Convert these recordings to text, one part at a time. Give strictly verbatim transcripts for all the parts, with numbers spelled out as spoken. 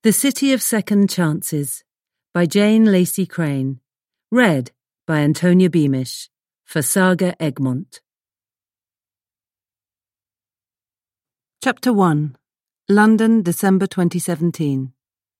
The City of Second Chances by Jane Lacey Crane. Read by Antonia Beamish for Saga Egmont. Chapter one. London, December twenty seventeen.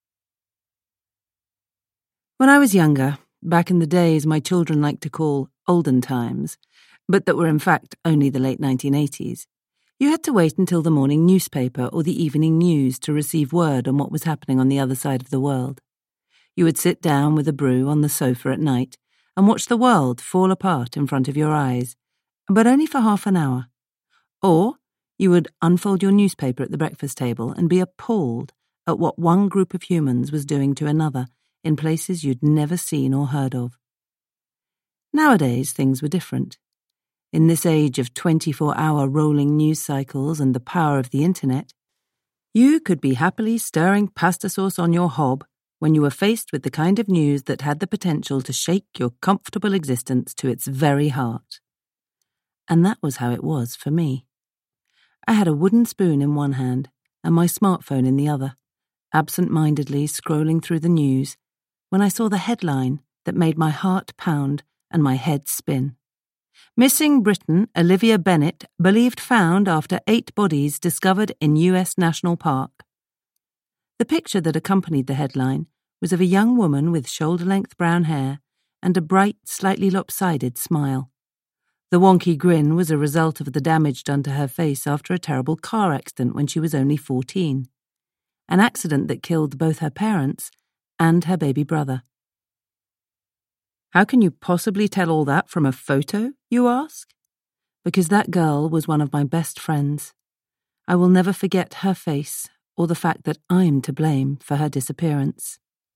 When I was younger, back in the days my children liked to call olden times, but that were in fact only the late nineteen eighties, you had to wait until the morning newspaper or the evening news to receive word on what was happening on the other side of the world. You would sit down with a brew on the sofa at night and watch the world fall apart in front of your eyes, but only for half an hour. Or you would unfold your newspaper at the breakfast table and be appalled at what one group of humans was doing to another in places you'd never seen or heard of. Nowadays, things were different. In this age of twenty-four hour rolling news cycles and the power of the internet, you could be happily stirring pasta sauce on your hob when you were faced with the kind of news that had the potential to shake your comfortable existence to its very heart. And that was how it was for me. I had a wooden spoon in one hand and my smartphone in the other, absent-mindedly scrolling through the news, when I saw the headline that made my heart pound and my head spin. Missing Briton Olivia Bennett believed found after eight bodies discovered in U S National Park. The picture that accompanied the headline was of a young woman with shoulder-length brown hair and a bright, slightly lopsided smile. The wonky grin was a result of the damage done to her face after a terrible car accident when she was only fourteen. An accident that killed both her parents and her baby brother. How can you possibly tell all that from a photo, you ask? Because that girl was one of my best friends. I will never forget her face or the fact that I'm to blame for her disappearance.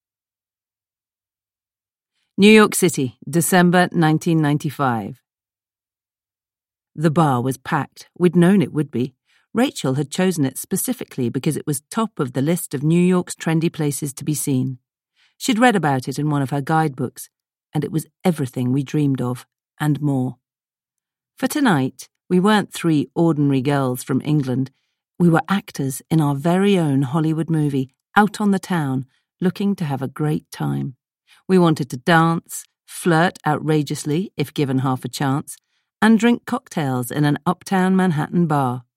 New York City, December nineteen ninety-five. The bar was packed. We'd known it would be. Rachel had chosen it specifically because it was top of the list of New York's trendy places to be seen. She'd read about it in one of her guidebooks, and it was everything we dreamed of, and more. For tonight, we weren't three ordinary girls from England. We were actors in our very own Hollywood movie, out on the town, looking to have a great time. We wanted to dance, flirt outrageously, if given half a chance, and drink cocktails in an uptown Manhattan bar.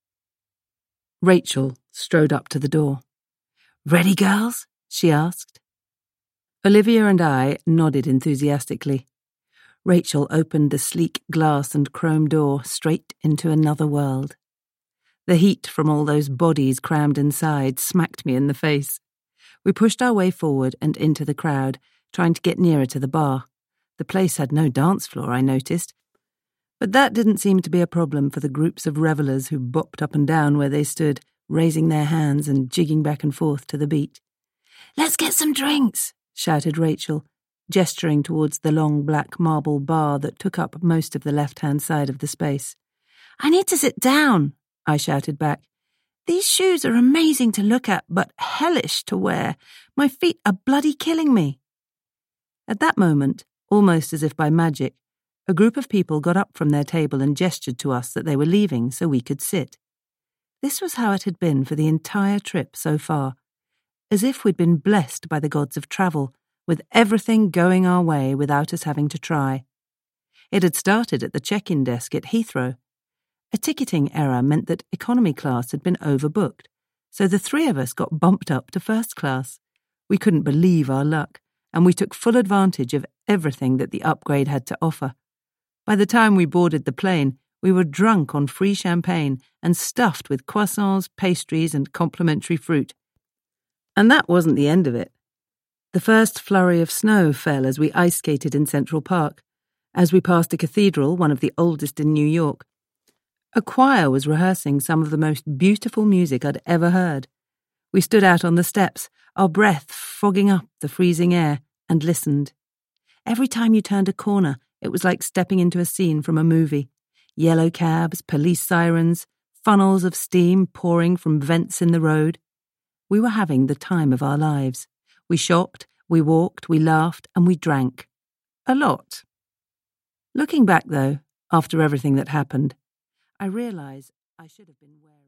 Rachel strode up to the door. "Ready, girls?" she asked. Olivia and I nodded enthusiastically. Rachel opened the sleek glass and chrome door straight into another world. The heat from all those bodies crammed inside smacked me in the face. We pushed our way forward and into the crowd, trying to get nearer to the bar. The place had no dance floor, I noticed, but that didn't seem to be a problem for the groups of revellers who bopped up and down where they stood, raising their hands and jigging back and forth to the beat. "Let's get some drinks!" shouted Rachel, gesturing towards the long black marble bar that took up most of the left-hand side of the space. "I need to sit down," I shouted back. "These shoes are amazing to look at, but hellish to wear. My feet are bloody killing me." At that moment, almost as if by magic, a group of people got up from their table and gestured to us that they were leaving so we could sit. This was how it had been for the entire trip so far, as if we'd been blessed by the gods of travel, with everything going our way without us having to try. It had started at the check-in desk at Heathrow. A ticketing error meant that economy class had been overbooked, so the three of us got bumped up to first class. We couldn't believe our luck, and we took full advantage of everything that the upgrade had to offer. By the time we boarded the plane, we were drunk on free champagne and stuffed with croissants, pastries, and complimentary fruit. And that wasn't the end of it. The first flurry of snow fell as we ice skated in Central Park. As we passed a cathedral, one of the oldest in New York, a choir was rehearsing some of the most beautiful music I'd ever heard. We stood out on the steps, our breath fogging up the freezing air, and listened. Every time you turned a corner, it was like stepping into a scene from a movie. Yellow cabs, police sirens, funnels of steam pouring from vents in the road. We were having the time of our lives. We shopped, we walked, we laughed, and we drank. A lot. Looking back, though, after everything that happened, I realise I should have been wary.